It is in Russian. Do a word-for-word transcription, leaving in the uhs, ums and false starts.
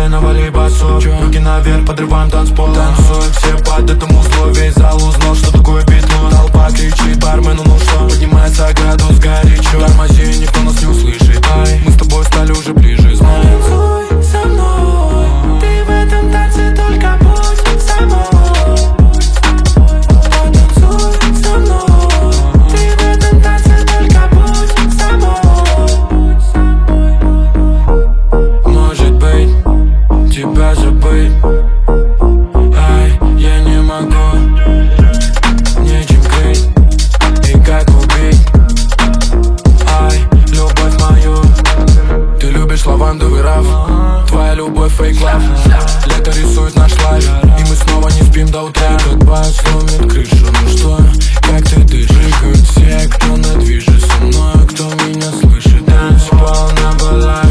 навали басу. Руки наверх, подрываем танцпол. Танцуют все под этим узлом. Весь зал узнал, что такое битва. Толпа кричит бармену, ну что? Поднимается градус горячо. Тормози, никто нас не услышит. Ай, мы с тобой стали уже ближе, знаешь. Танцуй со мной, ты в этом танце только будь собой. Танцуй со мной, ты в этом танце только будь собой. Может быть, тебя забыть. Ай, я не могу, нечем крыть. И как убить, ай, любовь мою. Ты любишь лавандовый раф, твоя любовь фейк лав. Лето рисует наш лайф, и мы снова не спим до утра. Как бас сломит крышу, ну что, как ты дышишь? Прыгают все, кто на движе со мной, кто меня слышит. Танцпол на балах.